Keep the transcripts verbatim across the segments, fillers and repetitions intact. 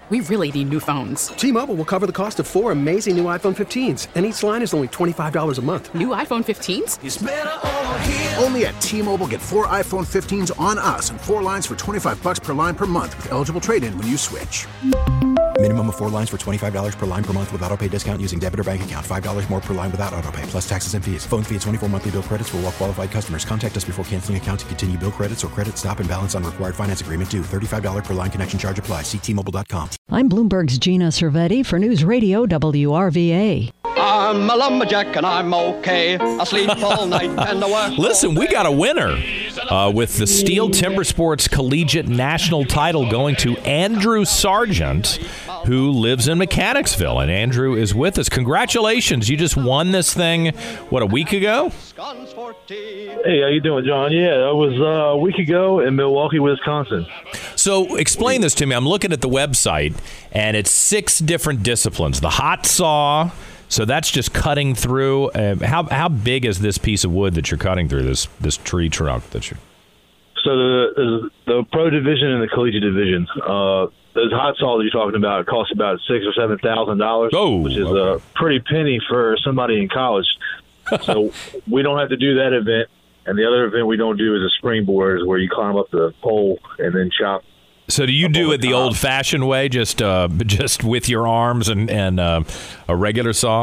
We really need new phones. T-Mobile will cover the cost of four amazing new iPhone fifteens, and each line is only twenty-five dollars a month. New iPhone fifteens? It's better over here. Only at T-Mobile, get four iPhone fifteens on us and four lines for twenty-five dollars per line per month with eligible trade-in when you switch. Minimum of four lines for twenty-five dollars per line per month with autopay discount using debit or bank account. five dollars more per line without autopay, plus taxes and fees. Phone fee at twenty-four monthly bill credits for well-qualified customers. Contact us before canceling account to continue bill credits or credit stop and balance on required finance agreement due. thirty-five dollars per line connection charge applies. See T Mobile dot com. I'm Bloomberg's Gina Cervetti for News Radio W R V A. I'm a lumberjack and I'm okay. I sleep all night and I work. Listen, we got a winner uh, with the Steel Timber Sports Collegiate National title going to Andrew Sargent, who lives in Mechanicsville. And Andrew is with us. Congratulations. You just won this thing, what, a week ago? Hey, how you doing, John? Yeah, it was uh, a week ago in Milwaukee, Wisconsin. So explain this to me. I'm looking at the website, and it's six different disciplines. The hot saw, so that's just cutting through. Uh, how how big is this piece of wood that you're cutting through, this this tree trunk that you? So the the pro division and the collegiate division, uh, those hot saws you're talking about cost about six or seven thousand dollars, oh, which is okay. a pretty penny for somebody in college. So we don't have to do that event. And the other event we don't do is a springboard, where you climb up the pole and then chop. So do you do it the old-fashioned way, just uh, just with your arms and, and uh, a regular saw?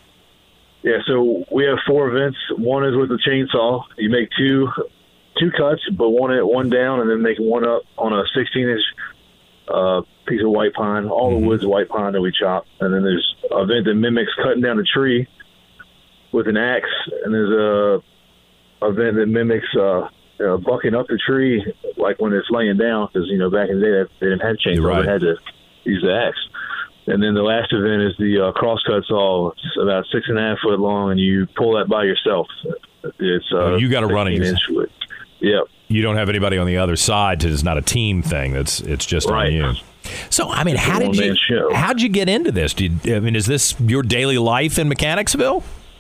Yeah, so we have four events. One is with the chainsaw. You make two two cuts, but one one down and then make one up on a sixteen-inch uh, piece of white pine. All mm-hmm. the wood's white pine that we chop. And then there's an event that mimics cutting down a tree with an axe, and there's a event that mimics uh, you know, bucking up the tree like when it's laying down, because you know back in the day they didn't have chainsaws, right. They had to use the axe. And then the last event is the uh, crosscut saw. It's about six and a half foot long, and you pull that by yourself. It's uh, oh, you got to run it. Yeah, you don't have anybody on the other side. It's not a team thing. That's it's just right. on you. So I mean, it's how did you show. how'd you get into this? Did I mean, is this your daily life in Mechanicsville?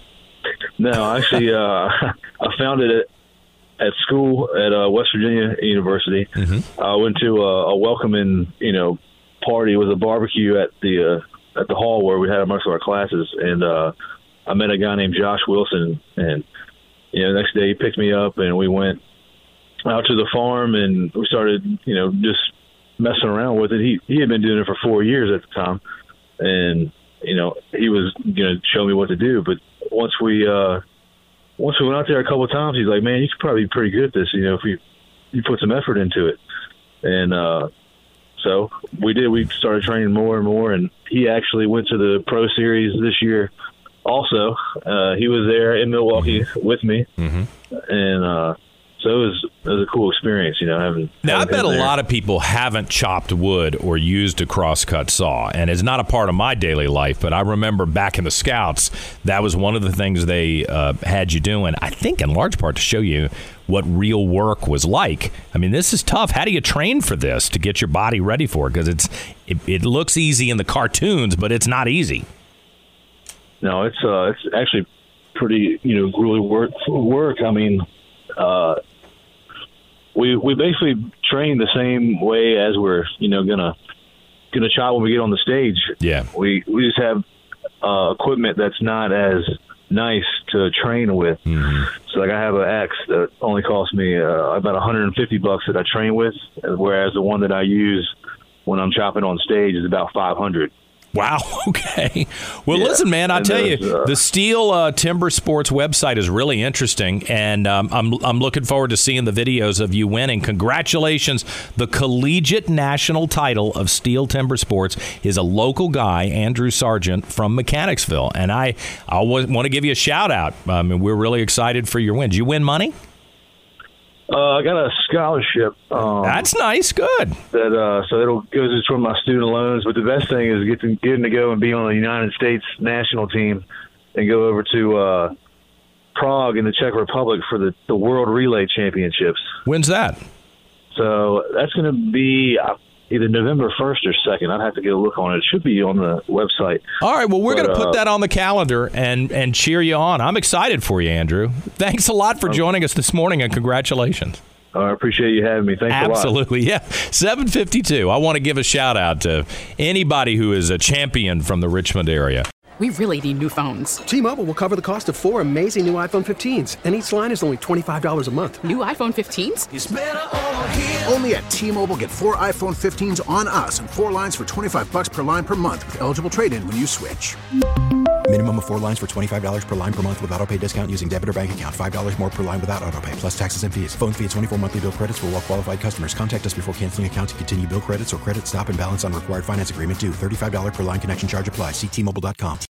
No, actually, uh, I found it at, at school at uh, West Virginia University. Mm-hmm. I went to a, a welcoming, you know, party. It was a barbecue at the uh, at the hall where we had most of our classes, and uh, I met a guy named Josh Wilson. And you know, the next day he picked me up, and we went out to the farm, and we started, you know, just messing around with it. He he had been doing it for four years at the time, and you know, he was going to show me what to do, but once we uh, once we went out there a couple of times, he's like, "Man, you could probably be pretty good at this, you know, if you you put some effort into it." And uh, so we did. We started training more and more, and he actually went to the Pro Series this year. Also, uh, he was there in Milwaukee mm-hmm. with me, mm-hmm. and uh, so it was it was a cool experience, you know. Having now, having I bet a there. lot of people haven't chopped wood or used a crosscut saw, and it's not a part of my daily life. But I remember back in the Scouts, that was one of the things they uh, had you doing. I think in large part to show you what real work was like. I mean, this is tough. How do you train for this to get your body ready for it? Because it's it, it looks easy in the cartoons, but it's not easy. No, it's uh, it's actually pretty, you know, grueling work. Work. I mean, uh, we we basically train the same way as we're, you know, gonna gonna chop when we get on the stage. Yeah, we we just have uh, equipment that's not as nice to train with. Mm-hmm. So, like, I have an axe that only costs me uh, about one hundred fifty bucks that I train with, whereas the one that I use when I'm chopping on stage is about five hundred. Wow. Okay. Well, yeah. listen, man, I tell you, uh, the Steel uh, Timber Sports website is really interesting, and um, I'm I'm looking forward to seeing the videos of you winning. Congratulations. The collegiate national title of Steel Timber Sports is a local guy, Andrew Sargent, from Mechanicsville, and I, I want to give you a shout-out. I mean, we're really excited for your win. Did you win money? Uh, I got a scholarship. Um, That's nice. Good. That uh, so it'll go toward my student loans. But the best thing is getting getting to go and be on the United States national team and go over to uh, Prague in the Czech Republic for the, the World Relay Championships. When's that? So that's going to be uh, either November first or second. I'd have to get a look on it. It should be on the website. All right. Well, we're going to put uh, that on the calendar and, and cheer you on. I'm excited for you, Andrew. Thanks a lot for joining us this morning, and congratulations. Uh, I appreciate you having me. Thanks a lot. Absolutely, yeah. seven fifty-two. I want to give a shout out to anybody who is a champion from the Richmond area. We really need new phones. T-Mobile will cover the cost of four amazing new iPhone fifteens, and each line is only twenty-five dollars a month. New iPhone fifteens? It's better over here. Only at T-Mobile, get four iPhone fifteens on us and four lines for twenty-five bucks per line per month with eligible trade-in when you switch. Minimum of four lines for twenty-five dollars per line per month with autopay discount using debit or bank account. five dollars more per line without autopay, plus taxes and fees. Phone fee at twenty-four monthly bill credits for well-qualified customers. Contact us before canceling account to continue bill credits or credit stop and balance on required finance agreement due. thirty-five dollars per line connection charge applies. See T Mobile dot com.